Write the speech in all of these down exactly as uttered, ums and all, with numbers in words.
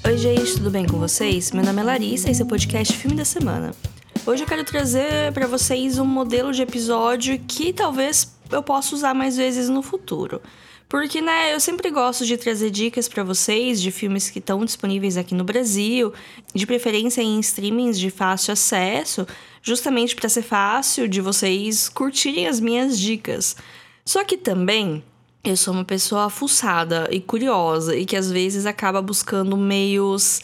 Oi gente, tudo bem com vocês? Meu nome é Larissa e esse é o podcast Filme da Semana. Hoje eu quero trazer pra vocês um modelo de episódio que talvez eu possa usar mais vezes no futuro. Porque, né, eu sempre gosto de trazer dicas pra vocês de filmes que estão disponíveis aqui no Brasil, de preferência em streamings de fácil acesso, justamente pra ser fácil de vocês curtirem as minhas dicas. Só que também eu sou uma pessoa fuçada e curiosa e que às vezes acaba buscando meios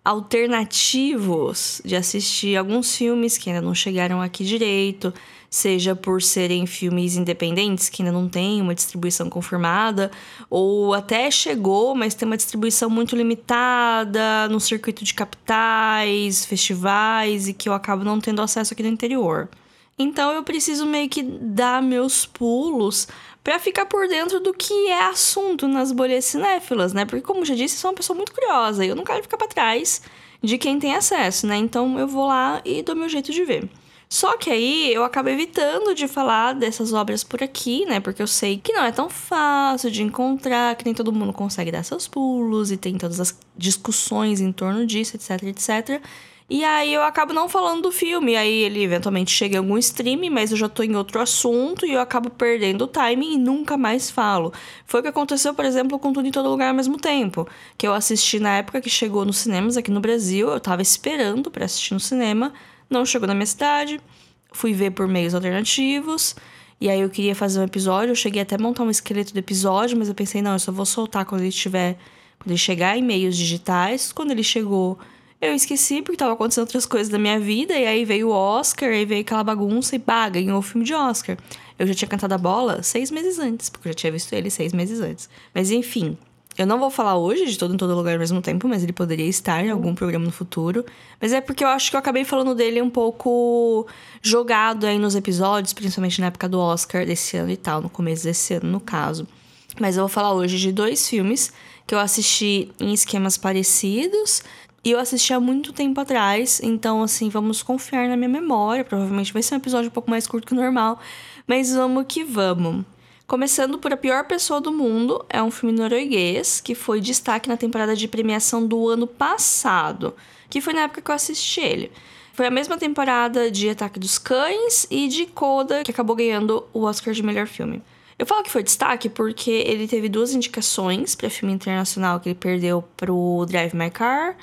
alternativos de assistir alguns filmes que ainda não chegaram aqui direito, seja por serem filmes independentes que ainda não têm uma distribuição confirmada, ou até chegou, mas tem uma distribuição muito limitada no circuito de capitais, festivais e que eu acabo não tendo acesso aqui no interior. Então eu preciso meio que dar meus pulos pra ficar por dentro do que é assunto nas bolhas cinéfilas, né? Porque, como já disse, eu sou uma pessoa muito curiosa e eu não quero ficar pra trás de quem tem acesso, né? Então eu vou lá e dou meu jeito de ver. Só que aí eu acabo evitando de falar dessas obras por aqui, né? Porque eu sei que não é tão fácil de encontrar, que nem todo mundo consegue dar seus pulos e tem todas as discussões em torno disso, etc, etcétera. E aí eu acabo não falando do filme, aí ele eventualmente chega em algum stream, mas eu já tô em outro assunto e eu acabo perdendo o timing e nunca mais falo. Foi o que aconteceu, por exemplo, com Tudo em Todo Lugar ao Mesmo Tempo, que eu assisti na época que chegou nos cinemas aqui no Brasil, eu tava esperando pra assistir no cinema, não chegou na minha cidade, fui ver por meios alternativos, e aí eu queria fazer um episódio, eu cheguei até a montar um esqueleto do episódio, mas eu pensei, não, eu só vou soltar quando ele tiver, quando ele chegar em meios digitais. Quando ele chegou, eu esqueci porque tava acontecendo outras coisas da minha vida, e aí veio o Oscar, aí veio aquela bagunça e pá, ganhou o filme de Oscar. Eu já tinha cantado a bola seis meses antes, porque eu já tinha visto ele seis meses antes. Mas enfim, eu não vou falar hoje de Todo em Todo Lugar ao Mesmo Tempo, mas ele poderia estar em algum programa no futuro. Mas é porque eu acho que eu acabei falando dele um pouco jogado aí nos episódios, principalmente na época do Oscar desse ano e tal, no começo desse ano, no caso. Mas eu vou falar hoje de dois filmes que eu assisti em esquemas parecidos. E eu assisti há muito tempo atrás, então, assim, vamos confiar na minha memória. Provavelmente vai ser um episódio um pouco mais curto que o normal, mas vamos que vamos. Começando por A Pior Pessoa do Mundo, é um filme norueguês que foi destaque na temporada de premiação do ano passado, que foi na época que eu assisti ele. Foi a mesma temporada de Ataque dos Cães e de Coda, que acabou ganhando o Oscar de melhor filme. Eu falo que foi destaque porque ele teve duas indicações para filme internacional que ele perdeu pro Drive My Car,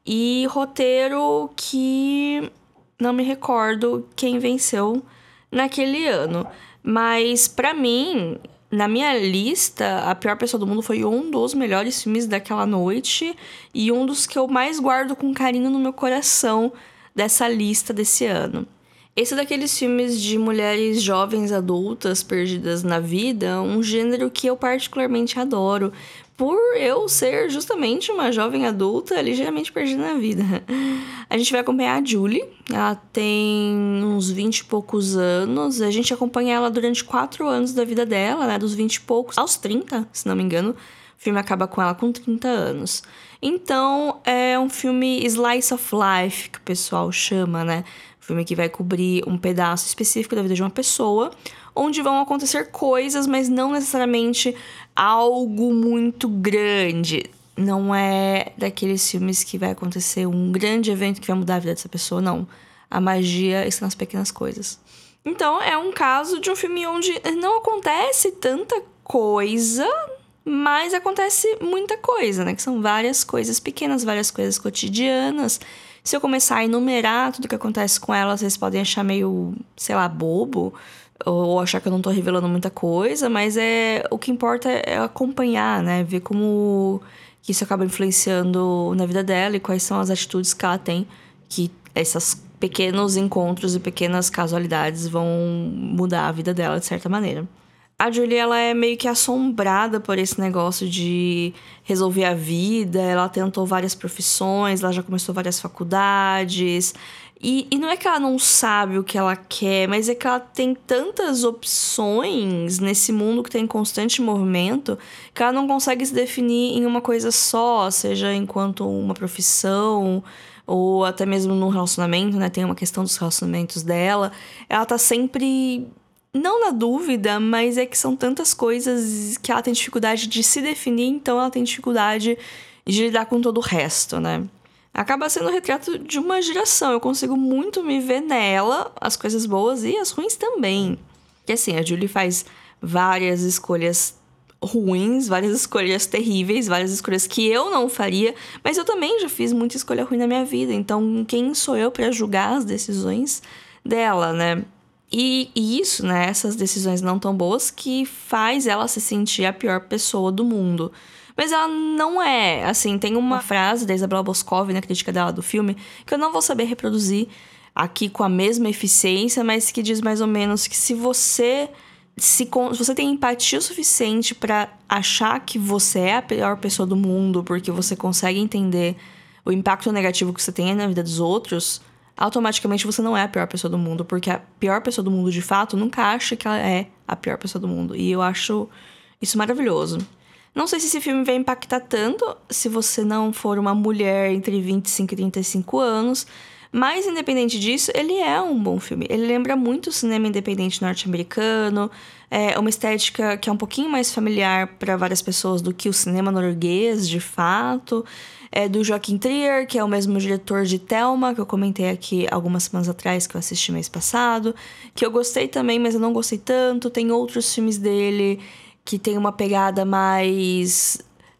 e roteiro que não me recordo quem venceu naquele ano. Mas, pra mim, na minha lista, A Pior Pessoa do Mundo foi um dos melhores filmes daquela noite e um dos que eu mais guardo com carinho no meu coração dessa lista desse ano. Esse é daqueles filmes de mulheres jovens adultas perdidas na vida, um gênero que eu particularmente adoro, por eu ser justamente uma jovem adulta ligeiramente perdida na vida. A gente vai acompanhar a Julie, ela tem uns vinte e poucos anos, a gente acompanha ela durante quatro anos da vida dela, né, dos vinte e poucos aos trinta, se não me engano. O filme acaba com ela com trinta anos. Então, é um filme slice of life, que o pessoal chama, né? Filme que vai cobrir um pedaço específico da vida de uma pessoa, onde vão acontecer coisas, mas não necessariamente algo muito grande. Não é daqueles filmes que vai acontecer um grande evento que vai mudar a vida dessa pessoa, não. A magia está nas pequenas coisas. Então, é um caso de um filme onde não acontece tanta coisa, mas acontece muita coisa, né? Que são várias coisas pequenas, várias coisas cotidianas. Se eu começar a enumerar tudo que acontece com ela, vocês podem achar meio, sei lá, bobo, ou achar que eu não tô revelando muita coisa, mas é o que importa é acompanhar, né? Ver como que isso acaba influenciando na vida dela e quais são as atitudes que ela tem, que esses pequenos encontros e pequenas casualidades vão mudar a vida dela de certa maneira. A Julie, ela é meio que assombrada por esse negócio de resolver a vida. Ela tentou várias profissões, ela já começou várias faculdades. E, e não é que ela não sabe o que ela quer, mas é que ela tem tantas opções nesse mundo que tem constante movimento que ela não consegue se definir em uma coisa só, seja enquanto uma profissão ou até mesmo num relacionamento, né? Tem uma questão dos relacionamentos dela. Ela tá sempre não na dúvida, mas é que são tantas coisas que ela tem dificuldade de se definir, então ela tem dificuldade e de lidar com todo o resto, né? Acaba sendo o retrato de uma geração. Eu consigo muito me ver nela, as coisas boas e as ruins também. Que assim, a Julie faz várias escolhas ruins, várias escolhas terríveis, várias escolhas que eu não faria, mas eu também já fiz muita escolha ruim na minha vida, então quem sou eu para julgar as decisões dela, né? E, e isso, né, essas decisões não tão boas que faz ela se sentir a pior pessoa do mundo. Mas ela não é, assim, tem uma frase da Isabella Boscov na crítica dela do filme, que eu não vou saber reproduzir aqui com a mesma eficiência, mas que diz mais ou menos que se você... Se, se você tem empatia o suficiente pra achar que você é a pior pessoa do mundo porque você consegue entender o impacto negativo que você tem na vida dos outros, automaticamente você não é a pior pessoa do mundo, porque a pior pessoa do mundo, de fato, nunca acha que ela é a pior pessoa do mundo. E eu acho isso maravilhoso. Não sei se esse filme vai impactar tanto se você não for uma mulher entre vinte e cinco e trinta e cinco anos, mas, independente disso, ele é um bom filme. Ele lembra muito o cinema independente norte-americano, é uma estética que é um pouquinho mais familiar para várias pessoas do que o cinema norueguês, de fato. É do Joachim Trier, que é o mesmo diretor de Thelma, que eu comentei aqui algumas semanas atrás, que eu assisti mês passado, que eu gostei também, mas eu não gostei tanto. Tem outros filmes dele que tem uma pegada mais...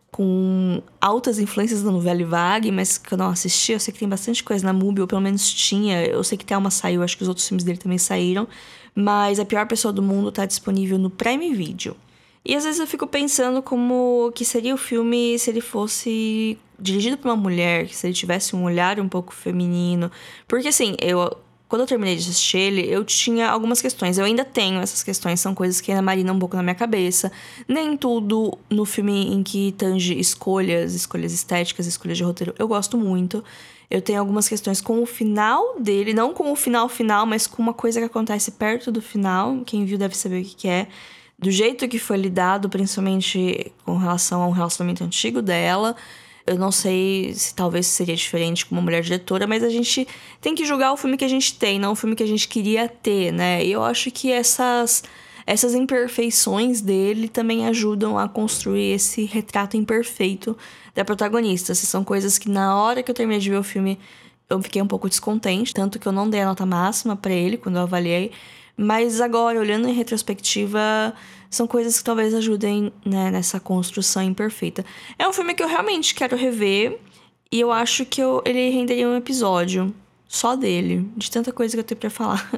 com altas influências da novela Vague, mas que eu não assisti. Eu sei que tem bastante coisa na Mubi, ou pelo menos tinha. Eu sei que Thelma saiu, acho que os outros filmes dele também saíram. Mas A Pior Pessoa do Mundo tá disponível no Prime Video. E às vezes eu fico pensando como que seria o filme se ele fosse dirigido por uma mulher, se ele tivesse um olhar um pouco feminino. Porque assim, eu... Quando eu terminei de assistir ele, eu tinha algumas questões. Eu ainda tenho essas questões, são coisas que ainda marinam um pouco na minha cabeça. Nem tudo no filme em que tange escolhas, escolhas estéticas, escolhas de roteiro, eu gosto muito. Eu tenho algumas questões com o final dele, não com o final final, mas com uma coisa que acontece perto do final. Quem viu deve saber o que que é. Do jeito que foi lidado, principalmente com relação a um relacionamento antigo dela. Eu não sei se talvez seria diferente com uma mulher diretora, mas a gente tem que julgar o filme que a gente tem, não o filme que a gente queria ter, né? E eu acho que essas, essas imperfeições dele também ajudam a construir esse retrato imperfeito da protagonista. Essas são coisas que na hora que eu terminei de ver o filme, eu fiquei um pouco descontente, tanto que eu não dei a nota máxima pra ele quando eu avaliei. Mas agora, olhando em retrospectiva, são coisas que talvez ajudem, né, nessa construção imperfeita. É um filme que eu realmente quero rever e eu acho que eu, ele renderia um episódio só dele, de tanta coisa que eu tenho pra falar.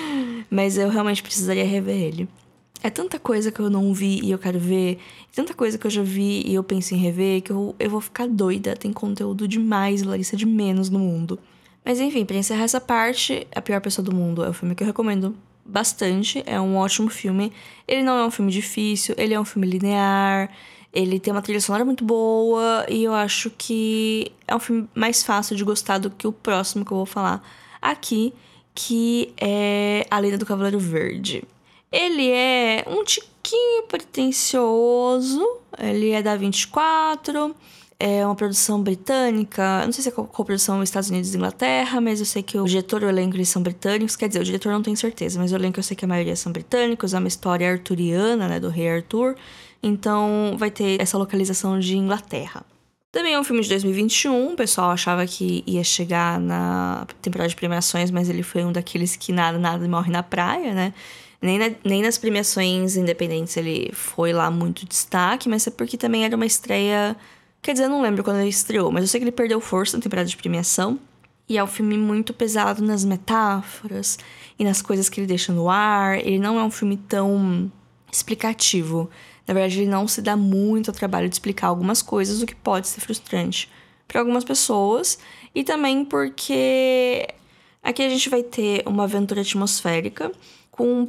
Mas eu realmente precisaria rever ele. É tanta coisa que eu não vi e eu quero ver, tanta coisa que eu já vi e eu penso em rever, que eu, eu vou ficar doida. Tem conteúdo demais, Larissa, de menos no mundo. Mas enfim, pra encerrar essa parte, A Pior Pessoa do Mundo é um filme que eu recomendo bastante, é um ótimo filme. Ele não é um filme difícil, ele é um filme linear, ele tem uma trilha sonora muito boa e eu acho que é um filme mais fácil de gostar do que o próximo que eu vou falar aqui, que é A Lenda do Cavaleiro Verde. Ele é um tiquinho pretensioso, ele é da vinte e quatro, é uma produção britânica, não sei se é coprodução dos Estados Unidos e Inglaterra, mas eu sei que o diretor e o elenco eles são britânicos, quer dizer, o diretor não tenho certeza, mas o elenco eu sei que a maioria são britânicos, é uma história arturiana, né, do rei Arthur, então vai ter essa localização de Inglaterra. Também é um filme de dois mil e vinte e um, o pessoal achava que ia chegar na temporada de premiações, mas ele foi um daqueles que nada, nada morre na praia, né? Nem, na, nem nas premiações independentes ele foi lá muito destaque, mas é porque também era uma estreia... Quer dizer, eu não lembro quando ele estreou, mas eu sei que ele perdeu força na temporada de premiação. E é um filme muito pesado nas metáforas e nas coisas que ele deixa no ar. Ele não é um filme tão explicativo. Na verdade, ele não se dá muito ao trabalho de explicar algumas coisas, o que pode ser frustrante para algumas pessoas. E também porque aqui a gente vai ter uma aventura atmosférica com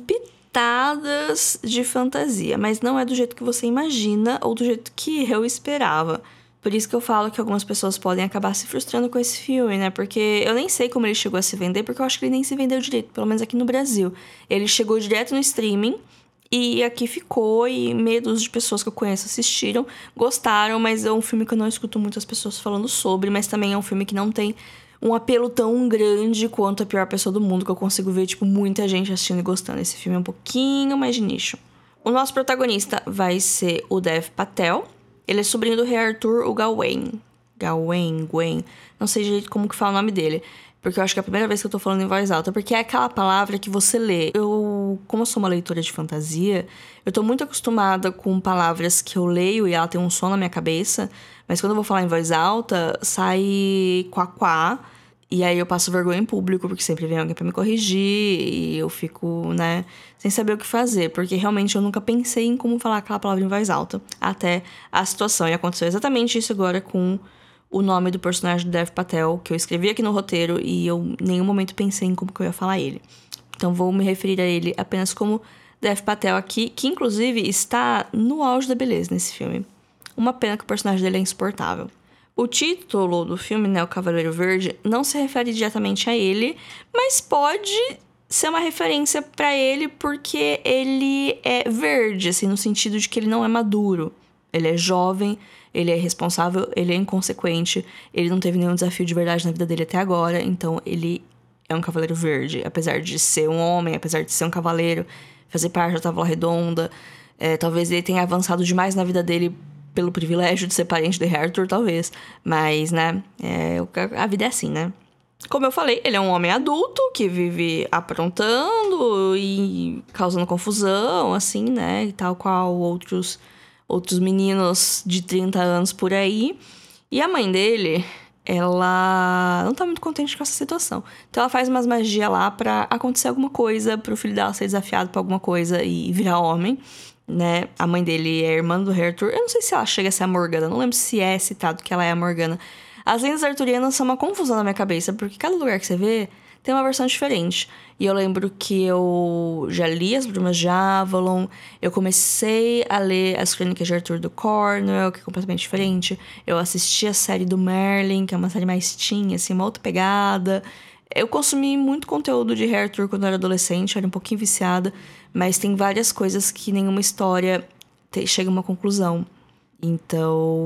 pitadas de fantasia, mas não é do jeito que você imagina ou do jeito que eu esperava. Por isso que eu falo que algumas pessoas podem acabar se frustrando com esse filme, né? Porque eu nem sei como ele chegou a se vender, porque eu acho que ele nem se vendeu direito, pelo menos aqui no Brasil. Ele chegou direto no streaming e aqui ficou, e medos de pessoas que eu conheço assistiram, gostaram, mas é um filme que eu não escuto muitas pessoas falando sobre, mas também é um filme que não tem um apelo tão grande quanto A Pior Pessoa do Mundo, que eu consigo ver, tipo, muita gente assistindo e gostando. Esse filme é um pouquinho mais de nicho. O nosso protagonista vai ser o Dev Patel. Ele é sobrinho do rei Arthur, o Gawain. Gawain, Gwen, não sei direito como que fala o nome dele. Porque eu acho que é a primeira vez que eu tô falando em voz alta. Porque é aquela palavra que você lê. Eu, como eu sou uma leitora de fantasia, eu tô muito acostumada com palavras que eu leio e ela tem um som na minha cabeça. Mas quando eu vou falar em voz alta, sai quá-quá. E aí eu passo vergonha em público, porque sempre vem alguém pra me corrigir. E eu fico, né, sem saber o que fazer. Porque realmente eu nunca pensei em como falar aquela palavra em voz alta. Até a situação. E aconteceu exatamente isso agora com o nome do personagem do Dev Patel, que eu escrevi aqui no roteiro e eu em nenhum momento pensei em como que eu ia falar ele. Então vou me referir a ele apenas como Dev Patel aqui, que inclusive está no auge da beleza nesse filme. Uma pena que o personagem dele é insuportável. O título do filme, né, O Cavaleiro Verde, não se refere diretamente a ele, mas pode ser uma referência pra ele porque ele é verde, assim, no sentido de que ele não é maduro. Ele é jovem, ele é irresponsável, ele é inconsequente, ele não teve nenhum desafio de verdade na vida dele até agora, então ele é um cavaleiro verde. Apesar de ser um homem, apesar de ser um cavaleiro, fazer parte da Távola Redonda, é, talvez ele tenha avançado demais na vida dele pelo privilégio de ser parente de Arthur, talvez. Mas, né, é, a vida é assim, né? Como eu falei, ele é um homem adulto que vive aprontando e causando confusão, assim, né? E tal qual outros... outros meninos de trinta anos por aí. E a mãe dele, ela não tá muito contente com essa situação. Então ela faz umas magias lá pra acontecer alguma coisa, pro filho dela ser desafiado pra alguma coisa e virar homem, né? A mãe dele é irmã do Arthur. Eu não sei se ela chega a ser a Morgana, não lembro se é citado que ela é a Morgana. As lendas arturianas são uma confusão na minha cabeça, porque cada lugar que você vê tem uma versão diferente. E eu lembro que eu já li As Brumas de Avalon, eu comecei a ler As Crônicas de Arthur do Cornwell, que é completamente diferente. Eu assisti a série do Merlin, que é uma série mais teen, assim, uma outra pegada. Eu consumi muito conteúdo de Arthur quando eu era adolescente, eu era um pouquinho viciada, mas tem várias coisas que nenhuma história te, chega a uma conclusão. Então,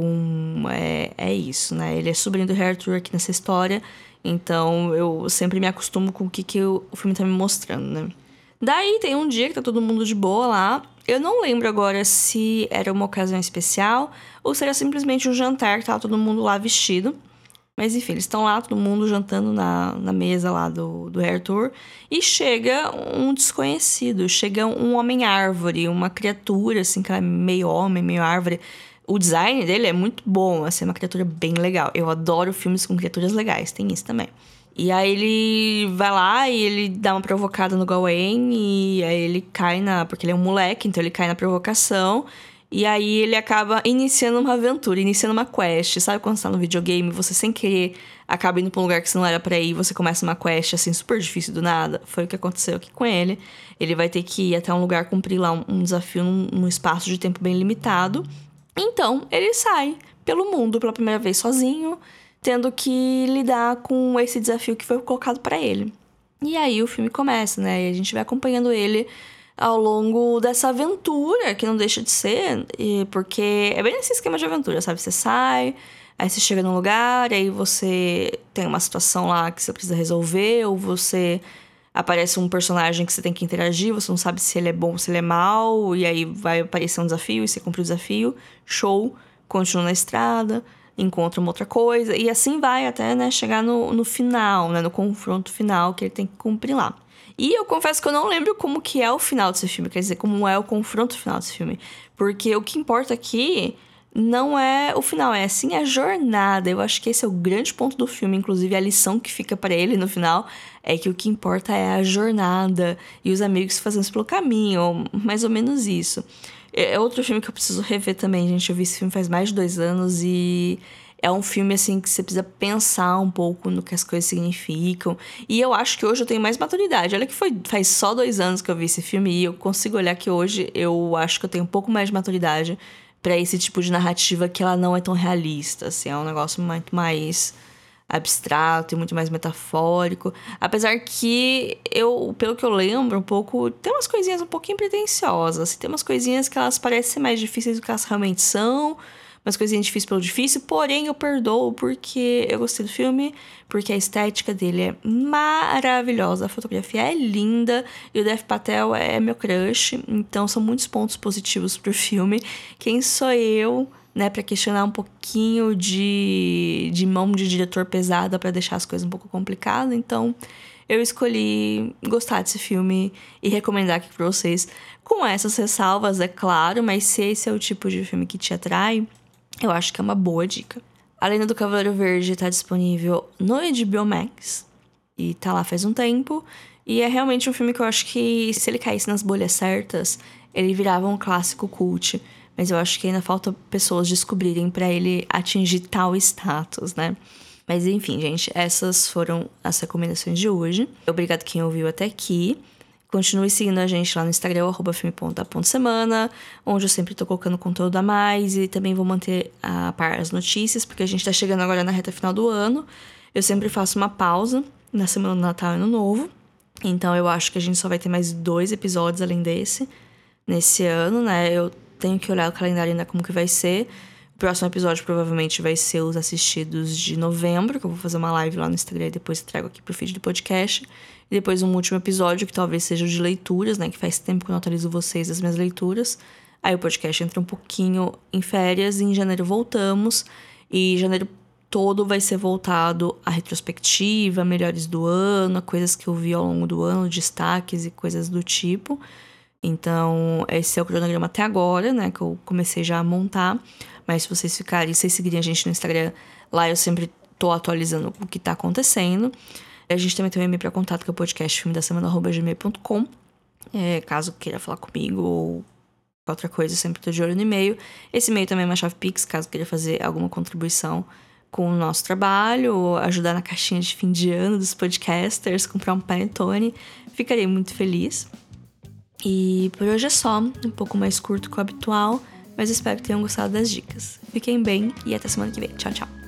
é, é isso, né? Ele é sobrinho do Arthur aqui nessa história. Então, eu sempre me acostumo com o que, que o filme tá me mostrando, né? Daí, tem um dia que tá todo mundo de boa lá. Eu não lembro agora se era uma ocasião especial ou se era simplesmente um jantar que tava todo mundo lá vestido. Mas, enfim, eles estão lá, todo mundo jantando na, na mesa lá do, do Arthur. E chega um desconhecido. Chega um homem-árvore, uma criatura, assim, que é meio homem, meio árvore. O design dele é muito bom, assim, é uma criatura bem legal. Eu adoro filmes com criaturas legais, tem isso também. E aí ele vai lá e ele dá uma provocada no Gawain e aí ele cai na... Porque ele é um moleque, então ele cai na provocação. E aí ele acaba iniciando uma aventura, iniciando uma quest. Sabe quando você tá no videogame, você sem querer acaba indo pra um lugar que você não era pra ir, você começa uma quest, assim, super difícil do nada? Foi o que aconteceu aqui com ele. Ele vai ter que ir até um lugar cumprir lá um, um desafio num, num espaço de tempo bem limitado. Então, ele sai pelo mundo pela primeira vez sozinho, tendo que lidar com esse desafio que foi colocado pra ele. E aí o filme começa, né? E a gente vai acompanhando ele ao longo dessa aventura, que não deixa de ser, e porque é bem esse esquema de aventura, sabe? Você sai, aí você chega num lugar, aí você tem uma situação lá que você precisa resolver, ou você... aparece um personagem que você tem que interagir, você não sabe se ele é bom ou se ele é mau, e aí vai aparecer um desafio e você cumpre o desafio, show, continua na estrada, encontra uma outra coisa, e assim vai até, né, chegar no, no final, né, no confronto final que ele tem que cumprir lá. E eu confesso que eu não lembro como que é o final desse filme, quer dizer, como é o confronto final desse filme, porque o que importa aqui não é o final, é sim a jornada. Eu acho que esse é o grande ponto do filme, inclusive a lição que fica pra ele no final é que o que importa é a jornada e os amigos fazendo isso pelo caminho, mais ou menos isso. É outro filme que eu preciso rever também, gente. Eu vi esse filme faz mais de dois anos e é um filme, assim, que você precisa pensar um pouco no que as coisas significam. E eu acho que hoje eu tenho mais maturidade. Olha que foi, faz só dois anos que eu vi esse filme e eu consigo olhar que hoje eu acho que eu tenho um pouco mais de maturidade pra esse tipo de narrativa que ela não é tão realista, assim. É um negócio muito mais abstrato e muito mais metafórico. Apesar que eu, pelo que eu lembro um pouco, tem umas coisinhas um pouquinho pretensiosas. Assim, tem umas coisinhas que elas parecem ser mais difíceis do que elas realmente são. Umas coisinhas difíceis pelo difícil, porém eu perdoo porque eu gostei do filme, porque a estética dele é maravilhosa, a fotografia é linda e o Dev Patel é meu crush, então são muitos pontos positivos pro filme. Quem sou eu né, pra questionar um pouquinho de, de mão de diretor pesada pra deixar as coisas um pouco complicadas. Então, eu escolhi gostar desse filme e recomendar aqui pra vocês. Com essas ressalvas, é claro, mas se esse é o tipo de filme que te atrai, eu acho que é uma boa dica. A Lenda do Cavaleiro Verde tá disponível no H B O Max. E tá lá faz um tempo. E é realmente um filme que eu acho que, se ele caísse nas bolhas certas, ele virava um clássico cult. Mas eu acho que ainda falta pessoas descobrirem pra ele atingir tal status, né? Mas enfim, gente, essas foram as recomendações de hoje. Obrigado quem ouviu até aqui. Continue seguindo a gente lá no Instagram, arroba filme ponto a ponto semana, onde eu sempre tô colocando conteúdo a mais e também vou manter a par as notícias, porque a gente tá chegando agora na reta final do ano. Eu sempre faço uma pausa na semana do Natal e Ano Novo. Então eu acho que a gente só vai ter mais dois episódios além desse, nesse ano, né? Eu tenho que olhar o calendário ainda como que vai ser. O próximo episódio provavelmente vai ser os assistidos de novembro, que eu vou fazer uma live lá no Instagram e depois trago aqui pro feed do podcast. E depois um último episódio, que talvez seja o de leituras, né? Que faz tempo que eu não atualizo vocês das minhas leituras. Aí o podcast entra um pouquinho em férias e em janeiro voltamos. E janeiro todo vai ser voltado à retrospectiva, melhores do ano, coisas que eu vi ao longo do ano, destaques e coisas do tipo. Então, esse é o cronograma até agora, né? Que eu comecei já a montar. Mas se vocês ficarem, se vocês seguirem a gente no Instagram, lá eu sempre tô atualizando o que tá acontecendo. A gente também tem um e-mail para contato, que é o podcast filme da semana arroba gmail ponto com. É, caso queira falar comigo ou outra coisa, eu sempre tô de olho no e-mail. Esse e-mail também é uma chave Pix, caso queira fazer alguma contribuição com o nosso trabalho, ou ajudar na caixinha de fim de ano dos podcasters, comprar um panetone. Ficarei muito feliz. E por hoje é só, um pouco mais curto que o habitual, mas espero que tenham gostado das dicas. Fiquem bem e até semana que vem. Tchau, tchau.